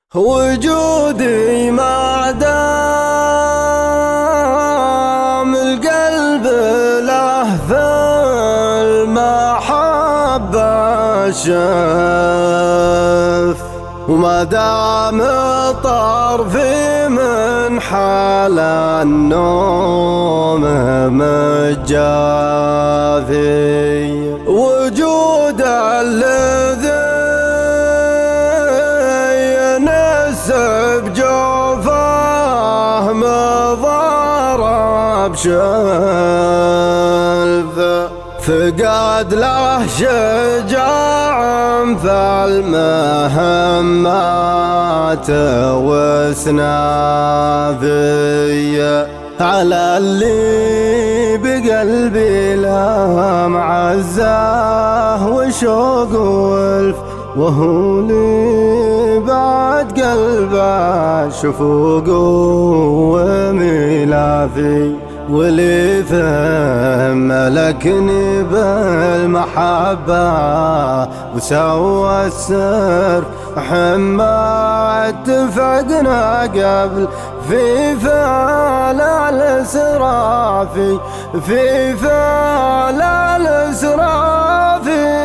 وجودي ما دام القلب له في المحبة شف، وما دام طرفي من حال النوم متجافي. وجود الذي بجوفه مضارب شلف، فقد له شجاع في المهمات وسنافي، على اللي بقلبي له معزه وشوق والف، وهو لي بعد قلبه شفوق وملافي، ولي فهم ملكني بالمحبة وسوى السر حما اتفقنا قبل في فعل الاسرافي، في فعل الاسرافي.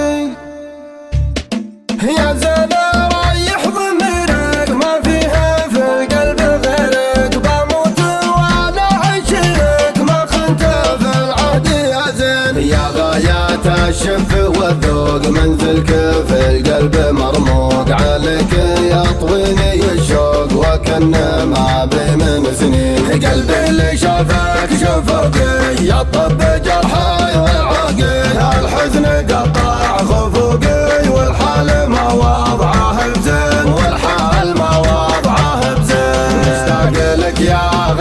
يا زنا ريح ضميرك ما فيها في القلب غيرك، بموت وانا عشرك ما خنت في العهد يا زين. يا غايات الشف والذوق منزلك في القلب مرموق، عليك يطويني الشوق وكن ما بي من سنين. قلبي اللي شافك شفوقي يطب جرحي وعاقي، الحزن قطع خفوقي والحال ما وضعه بزين، والحال ما وضعه بزين. مشتاق لك يا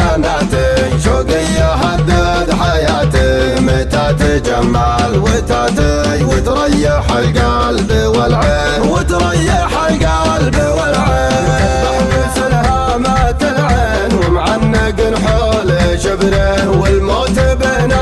غناتي شوقي يهدد حياتي، متى تجمل وتاتي وتريح القلب والعين، وتريح القلب والعين. تحبس الهامات العين ومعنق نحول شبرين، والموت بين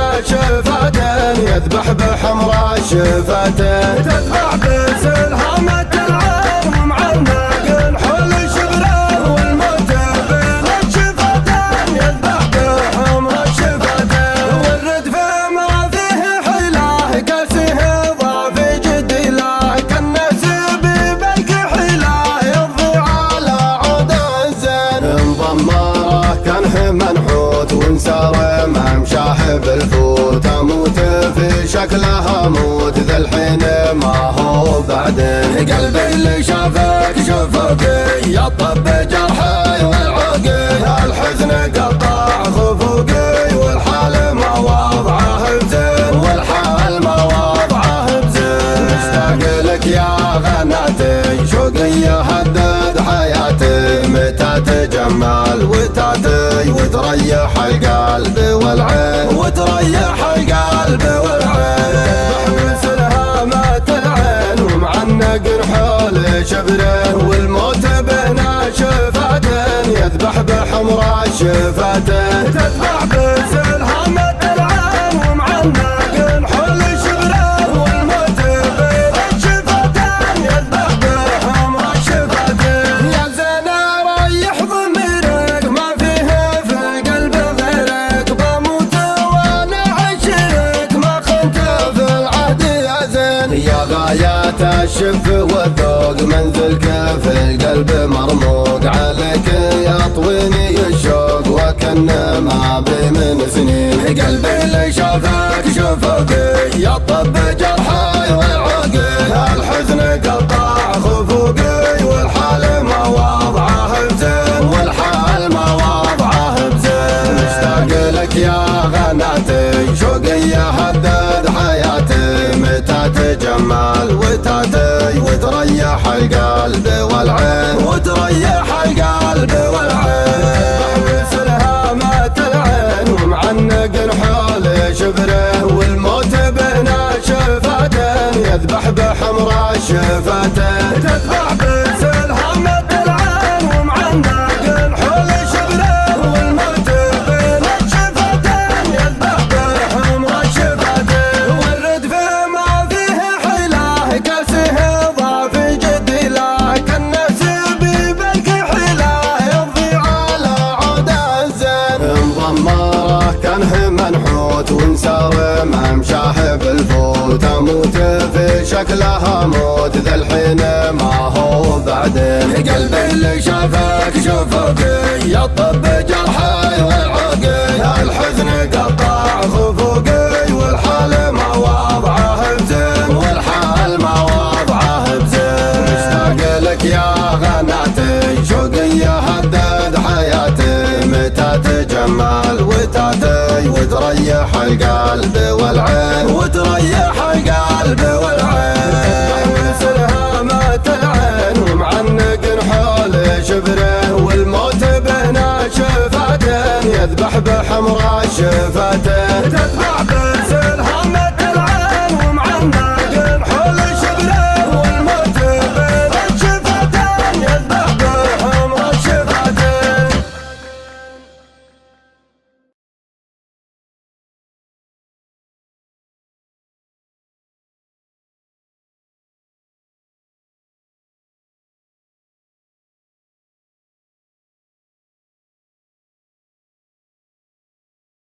شفتين يذبح بحمرا شفتين. تذبح بسلهامة العين ومعنق نحول شبرين، والموت بين شفتين يذبح بحمرا شفتين. والردف ما فيه حيله كاسه ضعف جدي له، كالنسب بالكحيله يضي على عود الزين. انضمره كانه منحوت وانسار ممشاه بالفوت، اموت في شكله اموت ذا الحين ما هو بعدين. قلبي اللي شافك شفوقي يطب جرحي والعوقي، الحزن قطع خفوقي والحال ما وضعه بزين، والحال ما وضعه بزين. مشتاق لك يا غناتي شوقي يهدد حياتي، متى تجمل وتاتي وتريح القلب والعين، وتريح القلب والعين. تحبس الهامات العين ومعنق نحول شبرين، والموت بين شفتين يذبح بحمرا شفتين. تذبح بسلهامة العين ومعنق نحول شبرين، والموت بين شفتين يذبح بحمرا شفتين. يا زنا ريح ضميرك ما فيها في القلب غيرك، بموت وانا عشرك ما خنت في العهد يا زين. يا غايات الشف والذوق منزلك في القلب مرموق، عليك يطويني الشوق وكن ما بي من سنين. قلبي اللي شافك شفوقي يطب جرحي وعاقي، الحزن قطع خفوقي والحال ما وضعه بزين، والحال ما وضعه بزين. مشتاق لك يا غناتي شوقي يهدد حياتي، متى تجمل وتاتي وتريح القلب والعين، وتريح القلب والعين. تحبس الهامات العين ومعنق نحول شبرين، والموت بين شفتين يذبح بحمرا شفتين. تذبح بسلهامة العين ومعنق نحول شبرين، والموت بين شفتين يذبح بحمرا شفتين. والردف ما فيه حيله كاسه ضعف جدي له، كالنسب صار ممشاه بالفوت اموت في شكلها موت ذا الحين ما هو بعدين قلبي اللي شافك شفوقي يطب جرحي والعقي الحزن قطع خفوقي والحال ما وضعه بزين والحال ما وضعه بزين مشتاق لك يا غناتي شوقي هدد حياتي متى تجمل وتاتي وتريح القلب والعين وتريح القلب والعين مثلها مات العين ومعنق حول شبره والموت بين شفاتين يذبح بحمر الشفاتين تذبح